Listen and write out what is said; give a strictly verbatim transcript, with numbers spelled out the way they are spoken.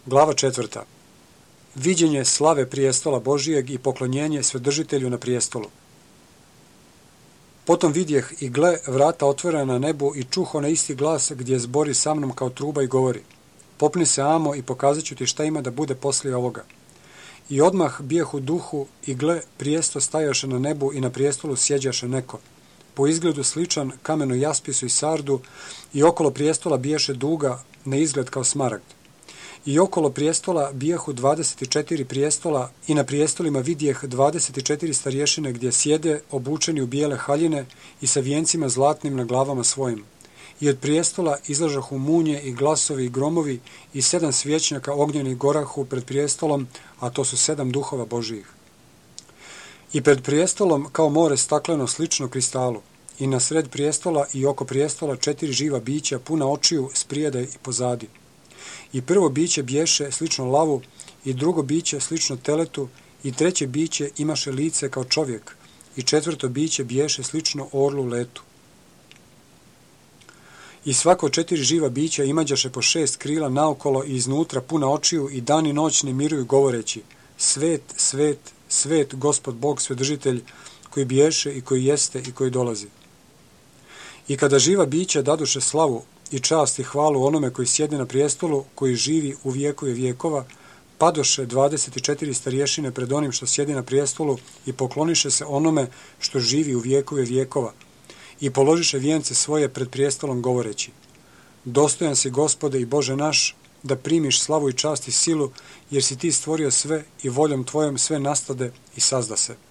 Glava četvrta. Viđenje slave prijestola Božijeg i poklonjenje Svedržitelju na prijestolu. Potom vidjeh i gle, vrata otvorena na nebu i čuh onaj isti glas gdje zbori sa mnom kao truba i govori: popni se, amo, i pokazat ću ti šta ima da bude poslije ovoga. I odmah bijeh u duhu i gle, prijesto stajaše na nebu i na prijestolu sjeđaše neko, po izgledu sličan kamenu jaspisu i sardu, i okolo prijestola biješe duga na izgled kao smaragd. I okolo prijestola bijehu dvadeset četiri prijestola i na prijestolima vidjeh dvadeset četiri starješine gdje sjede obučeni u bijele haljine i sa vijencima zlatnim na glavama svojim. I od prijestola izlažahu munje i glasovi i gromovi i sedam svječnjaka ognjenih gorahu pred prijestolom, a to su sedam duhova Božijih. I pred prijestolom kao more stakleno slično kristalu, i na sred prijestola i oko prijestola četiri živa bića puna očiju sprijede i pozadi. I prvo biće bješe slično lavu, i drugo biće slično teletu, i treće biće imaše lice kao čovjek, i četvrto biće bješe slično orlu letu. I svako četiri živa bića imađaše po šest krila naokolo i iznutra puna očiju, i dan i noć ne miruju govoreći: svet, svet, svet, Gospod Bog Svedržitelj, koji bješe i koji jeste i koji dolazi. I kada živa bića daduše slavu i čast i hvalu onome koji sjede na prijestolu, koji živi u vijekove vijekova, padoše dvadeset četiri starješine pred onim što sjedi na prijestolu i pokloniše se onome što živi u vijekove vijekova, i položiše vijence svoje pred prijestolom govoreći: dostojan si, Gospode i Bože naš, da primiš slavu i čast i silu, jer si ti stvorio sve i voljom tvojom sve nastade i sazda se.